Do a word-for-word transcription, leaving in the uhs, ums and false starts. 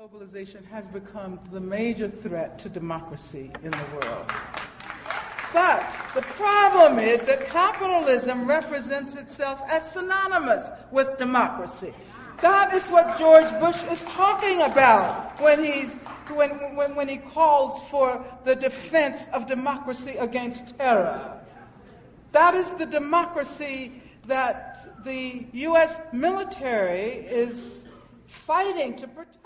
Globalization has become the major threat to democracy in the world. But the problem is that capitalism represents itself as synonymous with democracy. That is what George Bush is talking about when he's when, when, when he calls for the defense of democracy against terror. That is the democracy that the U S military is fighting to protect.